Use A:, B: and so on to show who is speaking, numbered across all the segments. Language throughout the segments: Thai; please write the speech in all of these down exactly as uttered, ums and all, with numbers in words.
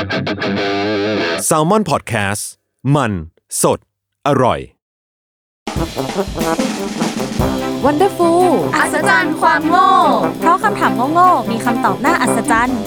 A: Salmon Podcast มันสดอร่อย
B: Wonderful
C: อัศจรรย์ความโง่
B: เพราะคำถามโง่ๆมีคำตอบน่าอัศจรรย์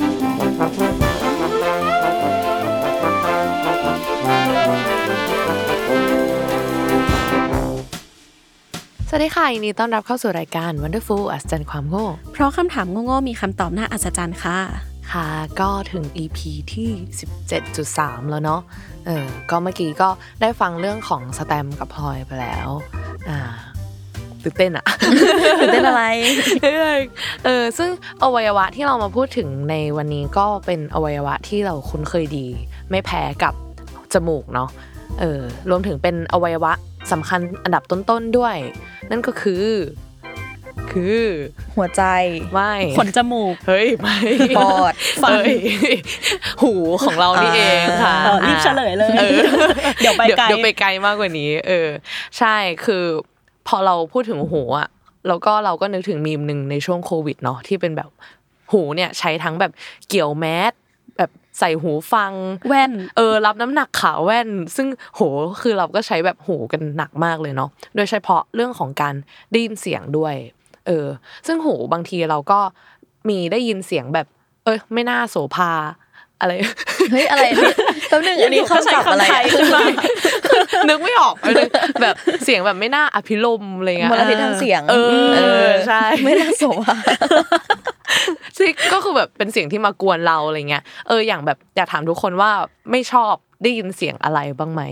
C: สวัสดีค่ะยินดีต้อนรับเข้าสู่รายการ Wonderful อัศจรรย์ความโง่
B: เพราะคำถามโง่ๆมีคำตอบน่าอัศจรรย์ค่ะ
C: ค่ะก็ถึง อี พี ที่ สิบเจ็ดจุดสาม แล้วเนาะเออก็เมื่อกี้ก็ได้ฟังเรื่องของสแตมป์กับพลอยไปแล้วอ่าตื่นเต้นอะ
B: ตื่นเต้นอะไร
C: เออซึ่งอวัยวะที่เรามาพูดถึงในวันนี้ก็เป็นอวัยวะที่เราคุ้นเคยดีไม่แพ้กับจมูกเนาะเออรวมถึงเป็นอวัยวะสำคัญอันดับต้นๆด้วยนั่นก็คือคือ
B: หัวใจ
C: ไม่
B: ขนจมูก
C: เฮ้ยไม่
B: ปอดฟัน
C: หูของเรานี่เองค่ะ
B: รีบเฉลยเลยเดี๋ยวไปไกล
C: เดี๋ยวไปไกลมากกว่านี้เออใช่คือพอเราพูดถึงหูอ่ะแล้วก็เราก็นึกถึงมีมนึงในช่วงโควิดเนาะที่เป็นแบบหูเนี่ยใช้ทั้งแบบเกี่ยวแมสแบบใส่หูฟัง
B: แว่น
C: เออรับน้ำหนักขาแว่นซึ่งโหคือเราก็ใช้แบบหูกันหนักมากเลยเนาะโดยเฉพาะเรื่องของการได้ยินเสียงด้วยเออซึ่งหูบางทีเราก็มีได้ยินเสียงแบบเอ้ยไม่น่าโสภาอะไร
B: เฮ้ยอะไรแป๊บนึงอันนี้เขาใช้คำไทยขึ้นมา
C: นึกไม่ออกเลยแบบเสียงแบบไม่น่าอภิรมย์อะไรเงี้ย
B: มลพิษทางเสียง
C: เออใช่
B: ไม่น่าโสภา
C: ซึ่งก็คือแบบเป็นเสียงที่มากวนเราอะไรเงี้ยเอออย่างแบบอยากถามทุกคนว่าไม่ชอบได้ยินเสียงอะไรบ้างไหม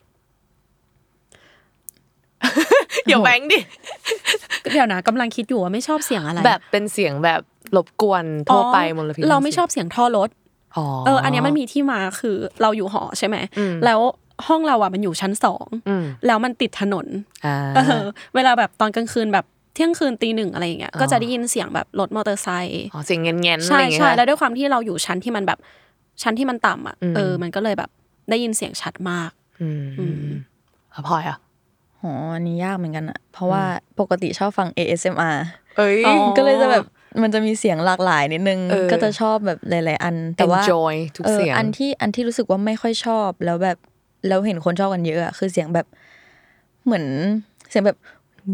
C: เดี๋ยวแบงค์ดิ
B: เดี๋ยวนะกำลังคิดอยู่ว่าไม่ชอบเสียงอะไร
C: แบบเป็นเสียงแบบรบกวนทั่วไปมลพิษ
B: เราไม่ชอบเสียงท่อรถเอออันนี้มันมีที่มาคือเราอยู่หอใช่ไหมแล้วห้องเราอ่ะมันอยู่ชั้นสองแล้วมันติดถนนเวลาแบบตอนกลางคืนแบบเที่ยงคืนตีหนึ่งอะไรอย่างเงี้ยก็จะได้ยินเสียงแบบรถมอเตอร์ไซค์
C: อ๋อเสียงเงี้ยๆ
B: ใช่ใช่แล้วด้วยความที่เราอยู่ชั้นที่มันแบบชั้นที่มันต่ำอ่ะเออมันก็เลยแบบได้ยินเสียงชัดมาก
C: อืมพลอยอ่ะ
D: อ๋ออันนี้ยากเหมือนกันอ่ะเพราะว่าปกติชอบฟัง เอ เอส เอ็ม อาร์
C: เอ้ย
D: ก็เลยจะแบบมันจะมีเสียงหลากหลายนิดนึงก็จะชอบแบบหลายๆอันแต่ว่า
C: enjoy ทุกเสียง
D: อันที่อันที่รู้สึกว่าไม่ค่อยชอบแล้วแบบแล้วเห็นคนชอบกันเยอะอ่ะคือเสียงแบบเหมือนเสียงแบบ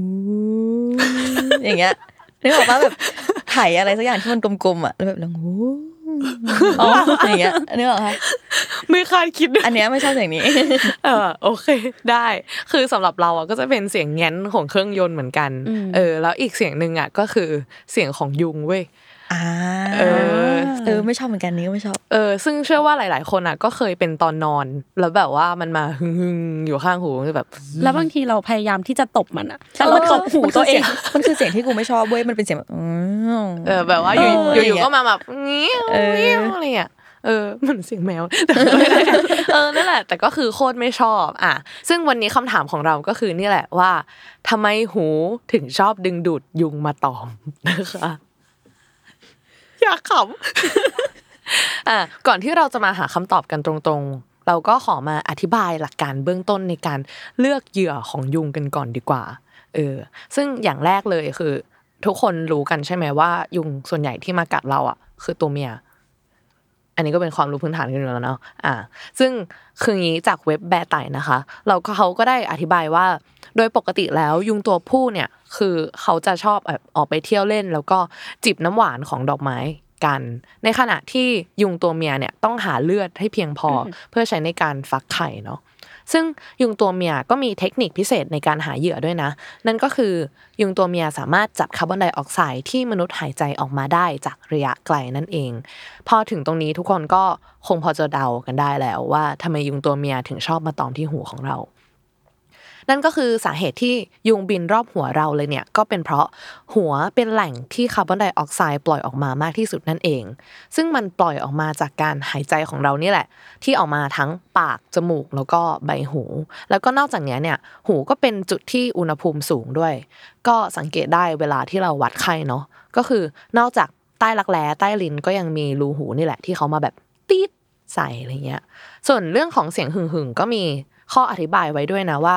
D: อย่างเงี้ยนึกออกป่ะแบบไถอะไรสักอย่างที่มันกลมๆอ่ะแล้วแบบหูอ๋ออย่างเงี้ยนึกออกป่ะ
C: ไม่คาดคิด
D: อันเนี้ยไม่ชอบเสียงนี้
C: เออโอเคได้คือสำหรับเราอ่ะก็จะเป็นเสียงแง้นของเครื่องยนต์เหมือนกันเออแล้วอีกเสียงนึงอ่ะก็คือเสียงของยุงเว้ย
D: อ่า
C: เออ
D: เออไม่ชอบเหมือนกันนี้ก็ไม่ชอบ
C: เออซึ่งเชื่อว่าหลายๆคนอ่ะก็เคยเป็นตอนนอนแล้วแบบว่ามันมาหึ่งๆอยู่ข้างหูแบบ
B: แล้วบางทีเราพยายามที่จะตบมันอ่ะแต่มันตบหูตัวเอง
D: มันคือเสียงที่กูไม่ชอบเว้ยมันเป็นเสียงแบบ
C: เออแบบว่าอยู่อยู่ๆก็มาแบบงี้งี้อะไรอ่ะเออเหมือนเสียงแมวเออนั่นแหละแต่ก็คือโคตรไม่ชอบอ่ะซึ่งวันนี้คำถามของเราก็คือนี่แหละว่าทำไมหูถึงชอบดึงดูดยุงมาตอมนะคะอยากขำอ่ะก่อนที่เราจะมาหาคำตอบกันตรงๆเราก็ขอมาอธิบายหลักการเบื้องต้นในการเลือกเหยื่อของยุงกันก่อนดีกว่าเออซึ่งอย่างแรกเลยคือทุกคนรู้กันใช่ไหมว่ายุงส่วนใหญ่ที่มากัดเราอ่ะคือตัวเมียอันนี้ก็เป็นความรู้พื้นฐานกันอยู่แล้วเนาะอ่าซึ่งคืองี้จากเว็บแบร์ไต่นะคะเราก็เขาก็ได้อธิบายว่าโดยปกติแล้วยุงตัวผู้เนี่ยคือเขาจะชอบแบบออกไปเที่ยวเล่นแล้วก็จิบน้ำหวานของดอกไม้กันในขณะที่ยุงตัวเมียเนี่ยต้องหาเลือดให้เพียงพอเพื่อใช้ในการฟักไข่เนาะซึ่งยุงตัวเมียก็มีเทคนิคพิเศษในการหาเหยื่อด้วยนะนั่นก็คือยุงตัวเมียสามารถจับคาร์บอนไดออกไซด์ที่มนุษย์หายใจออกมาได้จากระยะไกลนั่นเองพอถึงตรงนี้ทุกคนก็คงพอจะเดากันได้แล้วว่าทำไมยุงตัวเมียถึงชอบมาตอมที่หูของเรานั่นก็คือสาเหตุที่ยุงบินรอบหัวเราเลยเนี่ยก็เป็นเพราะหัวเป็นแหล่งที่คาร์บอนไดออกไซด์ปล่อยออกมามากที่สุดนั่นเองซึ่งมันปล่อยออกมาจากการหายใจของเรานี่แหละที่ออกมาทั้งปากจมูกแล้วก็ใบหูแล้วก็นอกจากนี้เนี่ยหูก็เป็นจุดที่อุณหภูมิสูงด้วยก็สังเกตได้เวลาที่เราวัดไข้เนาะก็คือนอกจากใต้รักแร้ใต้ลิ้นก็ยังมีรูหูนี่แหละที่เขามาแบบตี๊ดใส่อะไรเงี้ยส่วนเรื่องของเสียงหึ่งๆก็มีข้ออธิบายไว้ด้วยนะว่า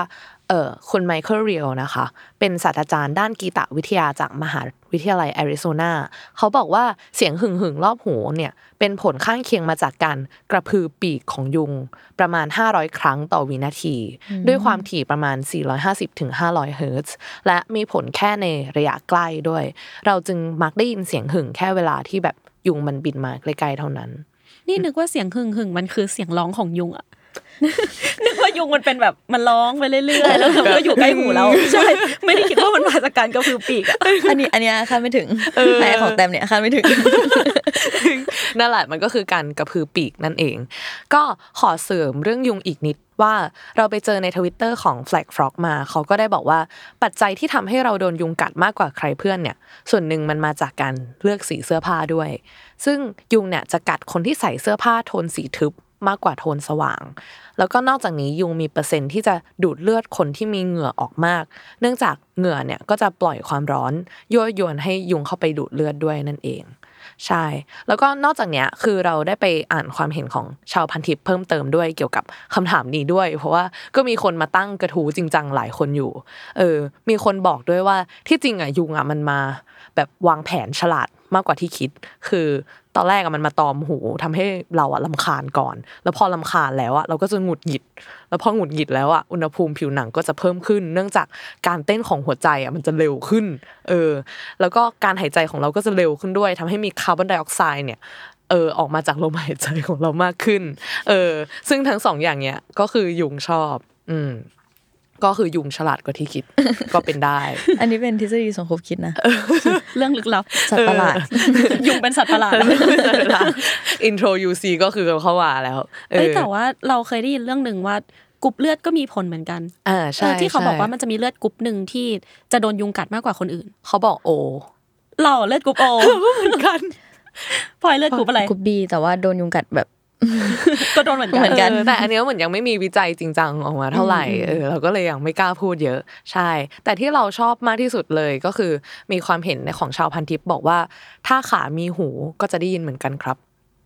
C: เอ่อคุณไมเคิลเรียลนะคะเป็นศาสตราจารย์ด้านกีตวิทยาจากมหาวิทยาลัยแอริโซนาเขาบอกว่าเสียงหึ่งหึ่งรอบหูเนี่ยเป็นผลข้างเคียงมาจากการกระพือปีกของยุงประมาณห้าร้อยครั้งต่อวินาทีด้วยความถี่ประมาณสี่ร้อยห้าสิบถึงห้าร้อยเฮิรตซ์และมีผลแค่ในระยะใกล้ด้วยเราจึงมักได้ยินเสียงหึ่งแค่เวลาที่แบบยุงมันบินมาใกล้ๆเท่านั้น
B: นี่นึกว่าเสียงหึ่งหึ่งมันคือเสียงร้องของยุงอะนึกว่ายุงมันเป็นแบบมันร้องไปเรื่อยๆแล้วมันก็อยู่ใกล้หูเราใช่ไม่ได้คิดว่ามันมาจากการกระพือปีกอ่ะ
D: อันนี้อันนี้คาดไม่ถึงไอ้ของแต้มเนี่ยคาดไม่ถึง
C: นั่นแหละมันก็คือการกระพือปีกนั่นเองก็ขอเสริมเรื่องยุงอีกนิดว่าเราไปเจอใน Twitter ของ Flag Frog มาเขาก็ได้บอกว่าปัจจัยที่ทำให้เราโดนยุงกัดมากกว่าใครเพื่อนเนี่ยส่วนหนึ่งมันมาจากการเลือกสีเสื้อผ้าด้วยซึ่งยุงเนี่ยจะกัดคนที่ใส่เสื้อผ้าโทนสีทึบมากกว่าโทนสว่างแล้วก็นอกจากนี้ยุงมีเปอร์เซ็นต์ที่จะดูดเลือดคนที่มีเหงื่อออกมากเนื่องจากเหงื่อเนี่ยก็จะปล่อยความร้อนยั่วยวนให้ยุงเข้าไปดูดเลือดด้วยนั่นเองใช่แล้วก็นอกจากเนี้ยคือเราได้ไปอ่านความเห็นของชาวพันทิปเพิ่มเติมด้วยเกี่ยวกับคำถามนี้ด้วยเพราะว่าก็มีคนมาตั้งกระทู้จริงจังหลายคนอยู่เออมีคนบอกด้วยว่าที่จริงอ่ะยุงอ่ะมันมาแบบวางแผนฉลาดมากกว่าที่คิดคือตอนแรกอะมันมาตอมหูทำให้เราอะรำคาญก่อนแล้วพอรำคาญแล้วอะเราก็จะหงุดหงิดแล้วพอหงุดหงิดแล้วอะอุณหภูมิผิวหนังก็จะเพิ่มขึ้นเนื่องจากการเต้นของหัวใจอะมันจะเร็วขึ้นเออแล้วก็การหายใจของเราก็จะเร็วขึ้นด้วยทำให้มีคาร์บอนไดออกไซด์เนี่ยเออออกมาจากลมหายใจของเรามากขึ้นเออซึ่งทั้งสองอย่างเนี้ยก็คือยุงชอบอืมก็คือยุงฉลาดกว่าที่คิดก็เป็นได้
D: อันนี้เป็นทฤษฎีสมคบคิดนะ
B: เรื่องลึกลับ
D: สัตว์ประหลาด
B: ยุงเป็นสัตว์ประหลาด
C: อินโทร ยู ซี ก็คือเข้ามาแล้ว
B: เอ้ยแต่ว่าเราเคยได้ยินเรื่องนึงว่ากรุ๊ปเลือดก็มีผลเหมือนกัน
C: อ่าใช่
B: ที่เขาบอกว่ามันจะมีเลือดกรุ๊ปนึงที่จะโดนยุงกัดมากกว่าคนอื่น
C: เขาบอกโอ
B: เราเลือดกรุ๊ปโอ
C: เหมือนกัน
B: พลอยเลือดกรุ๊ปอะไร
D: กรุ๊ป B แต่ว่าโดนยุงกัดแบบ
B: ก็โดนเหมือนกัน
C: แต่อันนี้เหมือนยังไม่มีวิจัยจริงจังออกมาเท่าไหร่เออเราก็เลยยังไม่กล้าพูดเยอะใช่แต่ที่เราชอบมากที่สุดเลยก็คือมีความเห็นในของชาวพันทิปบอกว่าถ้าขามีหูก็จะได้ยินเหมือนกันครับ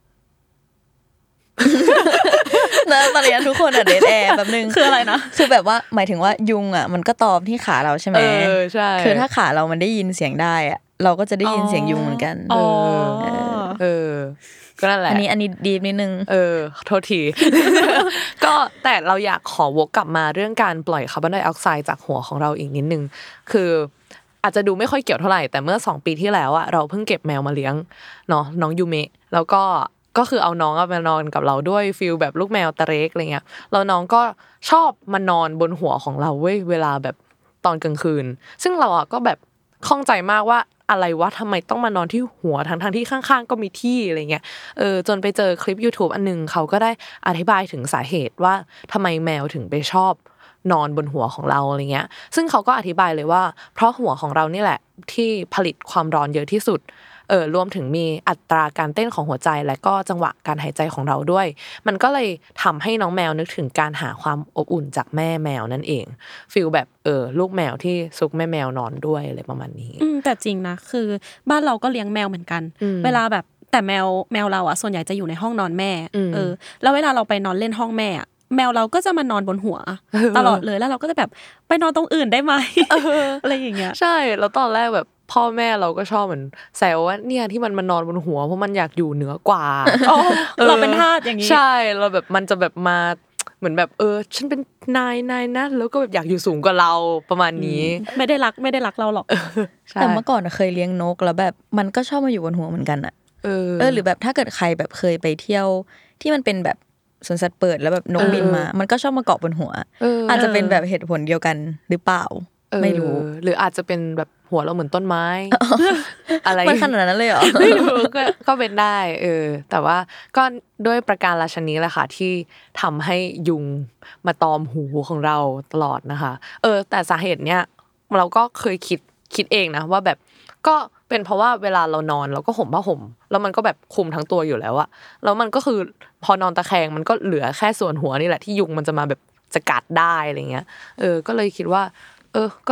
D: แล้วตอนนี้ทุกคนอ่ะเดทแอร์แบบนึง
B: คืออะไรนะ
D: คือแบบว่าหมายถึงว่ายุงอ่ะมันก็ตอมที่ขาเราใช่ไหม
C: เออใช่
D: คือถ้าขาเรามันได้ยินเสียงได้อ่ะเราก็จะได้ยินเสียงยุงเหมือนกัน
B: เอ
C: อเออก็นั่นแหละ
D: อันนี้อันนี้ดีนิดนึง
C: เออโทษที ก็แต่เราอยากขอวกกลับมาเรื่องการปล่อยคาร์บอนไดออกไซด์จากหัวของเราอีกนิดนึงคืออาจจะดูไม่ค่อยเกี่ยวเท่าไหร่แต่เมื่อสองปีที่แล้วอ่ะเราเพิ่งเก็บแมวมาเลี้ยงเนาะน้องยูเมะแล้วก็ก็คือเอาน้องมานอนกับเราด้วยฟีลแบบลูกแมวตะเรกอะไรเงี้ยแล้วน้องก็ชอบมานอนบนหัวของเราเว้ยเวลาแบบตอนกลางคืนซึ่งเราอ่ะก็แบบข้องใจมากว่าอะไรวะทำไมต้องมานอนที่หัวทั้งๆที่ข้างๆก็มีที่อะไรเงี้ยเออจนไปเจอคลิป YouTube อันนึงเขาก็ได้อธิบายถึงสาเหตุว่าทำไมแมวถึงไปชอบนอนบนหัวของเราอะไรเงี้ยซึ่งเขาก็อธิบายเลยว่าเพราะหัวของเรานี่แหละที่ผลิตความร้อนเยอะที่สุดเออรวมถึงมีอัตราการเต้นของหัวใจและก็จังหวะการหายใจของเราด้วยมันก็เลยทำให้น้องแมวนึกถึงการหาความอบอุ่นจากแม่แมวนั่นเองฟีลแบบเออลูกแมวที่ซุกแม่แมวนอนด้วยอะไรประมาณนี้
B: อืมแต่จริงนะคือบ้านเราก็เลี้ยงแมวเหมือนกันเวลาแบบแต่แมวแมวเราอ่ะส่วนใหญ่จะอยู่ในห้องนอนแม่เออแล้วเวลาเราไปนอนเล่นห้องแม่อ่ะแมวเราก็จะมานอนบนหัวตลอดเลยแล้วเราก็จะแบบไปนอนตรงอื่นได้ไหมอะไรอย่างเงี้ย
C: ใช่แล้วตอนแรกแบบพ่อแม่เราก็ชอบเหมือนแซวว่าเนี่ยที่มันมานอนบนหัวเพราะมันอยากอยู่เหนือกว่า
B: เราเป็นทาสอย่างนี้
C: ใช่เราแบบมันจะแบบมาเหมือนแบบเออฉันเป็นนายนายนะแล้วก็แบบอยากอยู่สูงกว่าเราประมาณนี้
B: ไม่ได้รักไม่ได้รักเราหรอก
D: แต่เมื่อก่อนเคยเลี้ยงนกแล้วแบบมันก็ชอบมาอยู่บนหัวเหมือนกันอ่ะเออเออหรือแบบถ้าเกิดใครแบบเคยไปเที่ยวที่มันเป็นแบบสวนสัตว์เปิดแล้วแบบนกบินมามันก็ชอบมาเกาะบนหัวอาจจะเป็นแบบเหตุผลเดียวกันหรือเปล่าไม่รู้
C: หรืออาจจะเป็นแบบหัวเราเหมือนต้นไม้อะไร
D: มันขนาดนั้นเลยเหรอ
C: ไม่รู้ก็ก็เป็นได้เออแต่ว่าก็ด้วยประการราชนี้แหละค่ะที่ทำให้ยุงมาตอมหูของเราตลอดนะคะเออแต่สาเหตุเนี้ยเราก็เคยคิดคิดเองนะว่าแบบก็เป็นเพราะว่าเวลาเรานอนเราก็ห่มผ้าห่มแล้วมันก็แบบคลุมทั้งตัวอยู่แล้วอะแล้วมันก็คือพอนอนตะแคงมันก็เหลือแค่ส่วนหัวนี่แหละที่ยุงมันจะมาแบบจะกัดได้อะไรเงี้ยเออก็เลยคิดว่าเออก็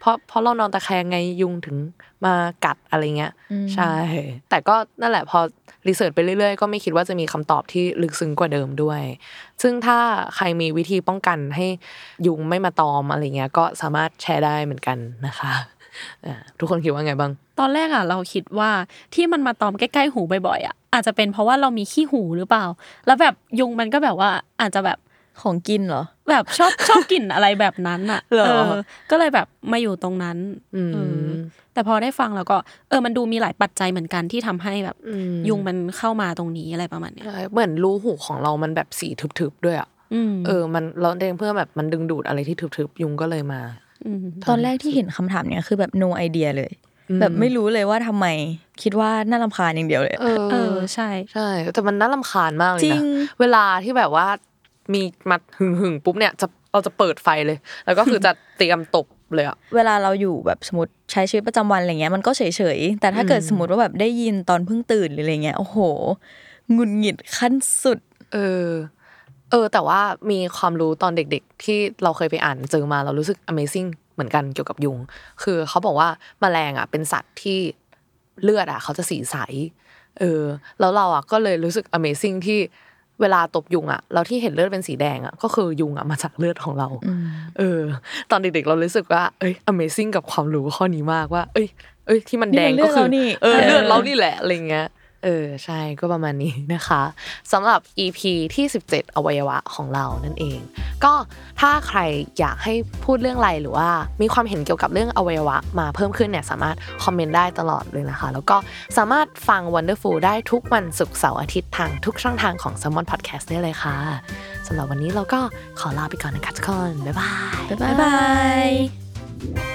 C: เพราะเพราะเรานอนตะแคงไงยุงถึงมากัดอะไรเงี้ยใช่แต่ก็นั่นแหละพอรีเสิร์ชไปเรื่อยๆก็ไม่คิดว่าจะมีคำตอบที่ลึกซึ้งกว่าเดิมด้วยซึ่งถ้าใครมีวิธีป้องกันให้ยุงไม่มาตอมอะไรเงี้ยก็สามารถแชร์ได้เหมือนกันนะคะทุกคนคิดว่าไงบ้าง
B: ตอนแรกอ่ะเราคิดว่าที่มันมาตอมใกล้ๆหูบ่อยๆอ่ะอาจจะเป็นเพราะว่าเรามีขี้หูหรือเปล่าแล้วแบบยุงมันก็แบบว่าอาจจะแบบ
D: ของกินเหรอ
B: แบบชอบชอบกินอะไรแบบนั้นอ่ะเออก็เลยแบบมาอยู่ตรงนั้นเออแต่พอได้ฟังแล้วก็เออมันดูมีหลายปัจจัยเหมือนกันที่ทำให้แบบยุงมันเข้ามาตรงนี้อะไรประมาณเนี้ย
C: เหมือนรูหูของเรามันแบบสีทึบๆด้วยอ่ะเออมันเราเองเพื่อแบบมันดึงดูดอะไรที่ทึบๆยุงก็เลยมา
D: ตอนแรกที่เห็นคำถามเนี้ยคือแบบ no idea เลยแบบไม่รู้เลยว่าทำไมคิดว่าน่ารำคาญอย่างเดียวเลย
B: เออใช่
C: ใช่แต่มันน่ารำคาญมากเลยนะเวลาที่แบบว่ามีมาหึงหึงปุ๊บเนี่ยจะเราจะเปิดไฟเลยแล้วก็คือจะเตรียมตบเลยอะ
D: เวลาเราอยู่แบบสมมติใช้ชีวิตประจำวันอะไรเงี้ยมันก็เฉยๆแต่ถ้าเกิดสมมติว่าแบบได้ยินตอนเพิ่งตื่นหรืออะไรเงี้ยโอ้โหหงุดหงิดขั้นสุด
C: เออเออแต่ว่ามีความรู้ตอนเด็กๆที่เราเคยไปอ่านเจอมาเรารู้สึก Amazing เหมือนกันเกี่ยวกับยุงคือเขาบอกว่าแมลงอ่ะเป็นสัตว์ที่เลือดอ่ะเขาจะสีใสเออแล้วเราอ่ะก็เลยรู้สึก Amazing ที่เวลาตบยุงอ่ะเราที่เห็นเลือดเป็นสีแดงอ่ะก็คือยุงอ่ะมาจากเลือดของเราเออตอนเด็กๆเรารู้สึกว่าเอ้ย Amazing กับความรู้ข้อนี้มากว่าเอ้ยเอ้ยที่มันแดงก็คือเออเลือดเรานี่แหละอะไรเงี้ยเออใช่ก็ประมาณนี้นะคะสำหรับ อี พี ที่สิบเจ็ดอวัยวะของเรานั่นเองก็ถ้าใครอยากให้พูดเรื่องอะไรหรือว่ามีความเห็นเกี่ยวกับเรื่องอวัยวะมาเพิ่มขึ้นเนี่ยสามารถคอมเมนต์ได้ตลอดเลยนะคะแล้วก็สามารถฟัง Wonderful ได้ทุกวันศุกร์เสาร์อาทิตย์ทางทุกช่องทางของ Salmon Podcast ได้เลยค่ะสำหรับวันนี้เราก็ขอลาไปก่อนนะคะทุกคนบ๊ายบาย
D: บ๊ายบาย